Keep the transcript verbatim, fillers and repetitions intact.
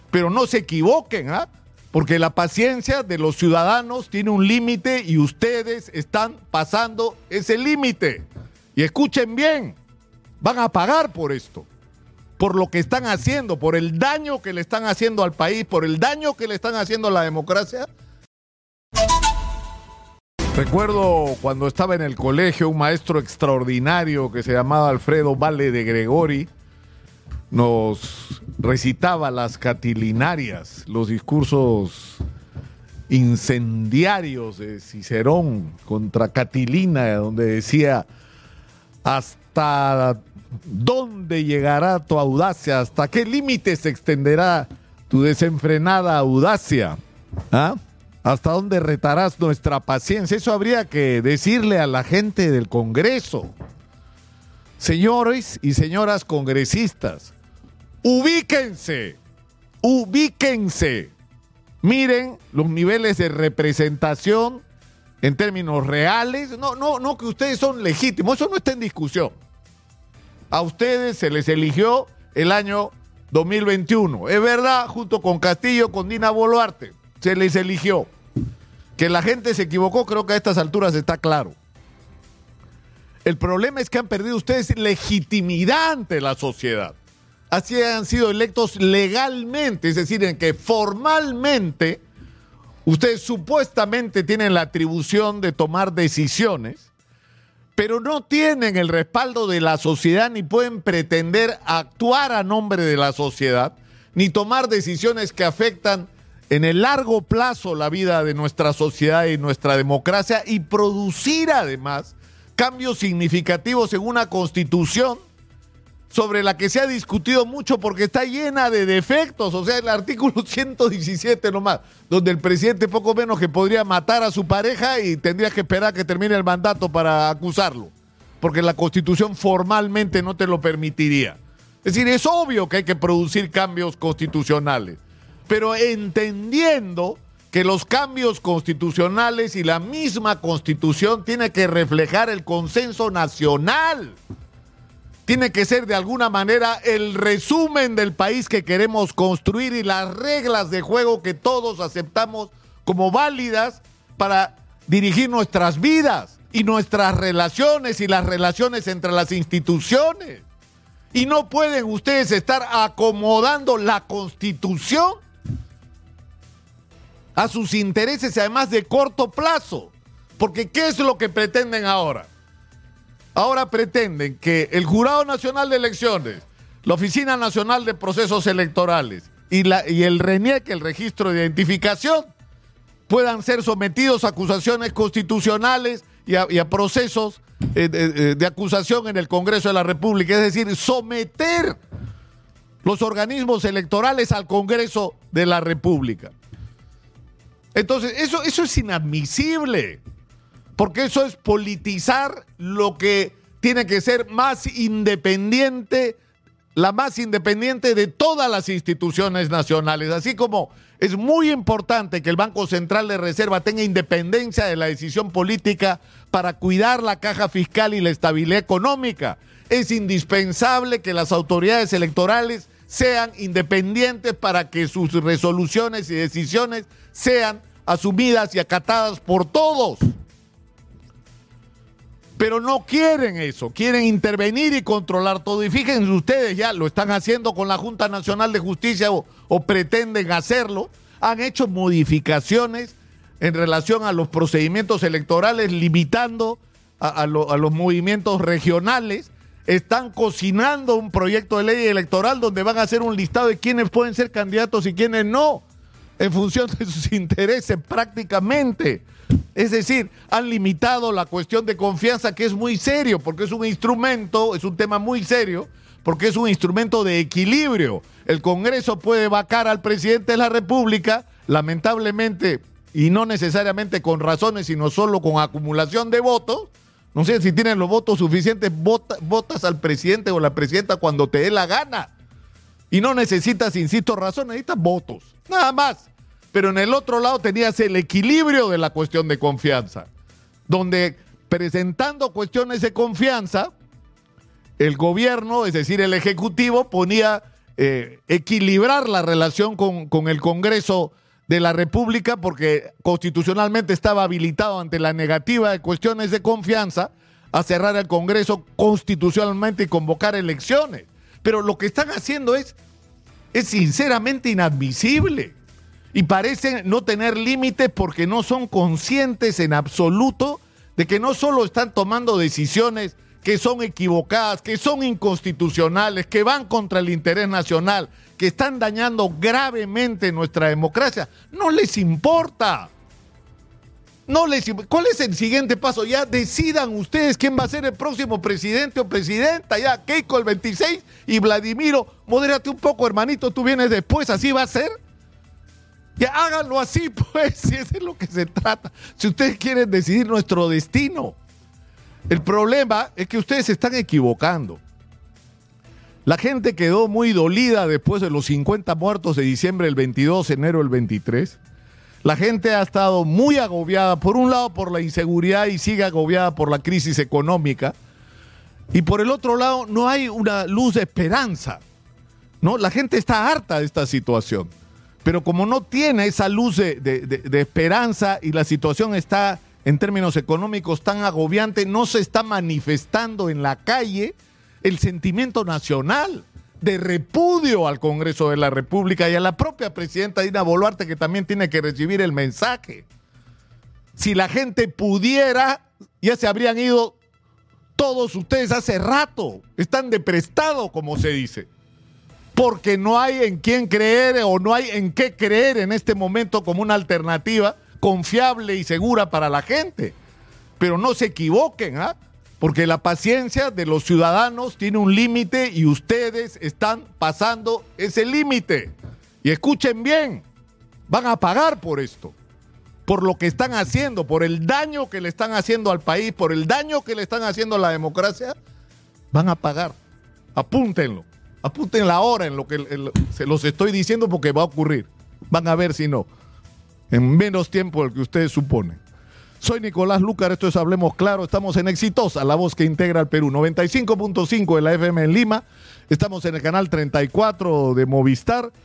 Pero no se equivoquen, ¿ah? Porque la paciencia de los ciudadanos tiene un límite y ustedes están pasando ese límite. Y escuchen bien, van a pagar por esto, por lo que están haciendo, por el daño que le están haciendo al país, por el daño que le están haciendo a la democracia. Recuerdo cuando estaba en el colegio un maestro extraordinario que se llamaba Alfredo Valle de Gregori, nos recitaba las catilinarias, los discursos incendiarios de Cicerón contra Catilina, donde decía: ¿hasta dónde llegará tu audacia? ¿Hasta qué límite se extenderá tu desenfrenada audacia? ¿Ah? ¿Hasta dónde retarás nuestra paciencia? Eso habría que decirle a la gente del Congreso. Señores y señoras congresistas, ubíquense, ubíquense. Miren los niveles de representación en términos reales. No, no, no que ustedes son legítimos, eso no está en discusión. A ustedes se les eligió el año dos mil veintiuno. Es verdad, junto con Castillo, con Dina Boluarte, se les eligió. Que la gente se equivocó, creo que a estas alturas está claro. El problema es que han perdido ustedes legitimidad ante la sociedad. Así han sido electos legalmente, es decir, en que formalmente ustedes supuestamente tienen la atribución de tomar decisiones, pero no tienen el respaldo de la sociedad ni pueden pretender actuar a nombre de la sociedad, ni tomar decisiones que afectan en el largo plazo la vida de nuestra sociedad y nuestra democracia y producir además cambios significativos en una constitución sobre la que se ha discutido mucho porque está llena de defectos. O sea, el artículo ciento diecisiete nomás, donde el presidente poco menos que podría matar a su pareja y tendría que esperar que termine el mandato para acusarlo, porque la Constitución formalmente no te lo permitiría. Es decir, es obvio que hay que producir cambios constitucionales, pero entendiendo que los cambios constitucionales y la misma Constitución tiene que reflejar el consenso nacional. Tiene que ser de alguna manera el resumen del país que queremos construir y las reglas de juego que todos aceptamos como válidas para dirigir nuestras vidas y nuestras relaciones y las relaciones entre las instituciones. Y no pueden ustedes estar acomodando la Constitución a sus intereses, además de corto plazo. Porque ¿qué es lo que pretenden ahora? Ahora pretenden que el Jurado Nacional de Elecciones, la Oficina Nacional de Procesos Electorales y, la, y el RENIEC, el Registro de Identificación, puedan ser sometidos a acusaciones constitucionales y a, y a procesos eh, de, de acusación en el Congreso de la República. Es decir, someter los organismos electorales al Congreso de la República. Entonces, eso, eso es inadmisible, porque eso es politizar lo que tiene que ser más independiente, la más independiente de todas las instituciones nacionales. Así como es muy importante que el Banco Central de Reserva tenga independencia de la decisión política para cuidar la caja fiscal y la estabilidad económica, es indispensable que las autoridades electorales sean independientes para que sus resoluciones y decisiones sean asumidas y acatadas por todos. Pero no quieren eso, quieren intervenir y controlar todo. Y fíjense ustedes, ya lo están haciendo con la Junta Nacional de Justicia o, o pretenden hacerlo. Han hecho modificaciones en relación a los procedimientos electorales, limitando a, a, lo, a los movimientos regionales. Están cocinando un proyecto de ley electoral donde van a hacer un listado de quiénes pueden ser candidatos y quiénes no, en función de sus intereses prácticamente. Es decir, han limitado la cuestión de confianza, que es muy serio, porque es un instrumento, es un tema muy serio, porque es un instrumento de equilibrio. El Congreso puede vacar al presidente de la República, lamentablemente, y no necesariamente con razones, sino solo con acumulación de votos. No sé si tienen los votos suficientes, vota, votas al presidente o la presidenta cuando te dé la gana. Y no necesitas, insisto, razones, necesitas votos, nada más. Pero en el otro lado tenías el equilibrio de la cuestión de confianza, donde presentando cuestiones de confianza, el gobierno, es decir, el Ejecutivo, ponía eh, equilibrar la relación con, con el Congreso de la República, porque constitucionalmente estaba habilitado ante la negativa de cuestiones de confianza a cerrar el Congreso constitucionalmente y convocar elecciones. Pero lo que están haciendo es, es sinceramente inadmisible. Y parecen no tener límites porque no son conscientes en absoluto de que no solo están tomando decisiones que son equivocadas, que son inconstitucionales, que van contra el interés nacional, que están dañando gravemente nuestra democracia. No les importa. No les imp- ¿Cuál es el siguiente paso? Ya decidan ustedes quién va a ser el próximo presidente o presidenta. Ya Keiko el veintiséis y Vladimiro, modérate un poco, hermanito, tú vienes después, ¿así va a ser? Ya háganlo así, pues, si eso es lo que se trata. Si ustedes quieren decidir nuestro destino. El problema es que ustedes se están equivocando. La gente quedó muy dolida después de los cincuenta muertos de diciembre del veintidós, enero del veintitrés. La gente ha estado muy agobiada, por un lado por la inseguridad y sigue agobiada por la crisis económica. Y por el otro lado no hay una luz de esperanza, ¿no? La gente está harta de esta situación. Pero como no tiene esa luz de, de, de, de esperanza y la situación está en términos económicos tan agobiante, no se está manifestando en la calle el sentimiento nacional de repudio al Congreso de la República y a la propia presidenta Dina Boluarte, que también tiene que recibir el mensaje. Si la gente pudiera, ya se habrían ido todos ustedes hace rato. Están de prestado, como se dice. Porque no hay en quién creer o no hay en qué creer en este momento como una alternativa confiable y segura para la gente. Pero no se equivoquen, ¿ah? Porque la paciencia de los ciudadanos tiene un límite y ustedes están pasando ese límite. Y escuchen bien, van a pagar por esto, por lo que están haciendo, por el daño que le están haciendo al país, por el daño que le están haciendo a la democracia, van a pagar. Apúntenlo. Apunten la hora en lo que en, se los estoy diciendo porque va a ocurrir. Van a ver si no. En menos tiempo del que ustedes suponen. Soy Nicolás Lucar, esto es Hablemos Claro. Estamos en Exitosa, la voz que integra al Perú. noventa y cinco punto cinco de la F M en Lima. Estamos en el canal treinta y cuatro de Movistar.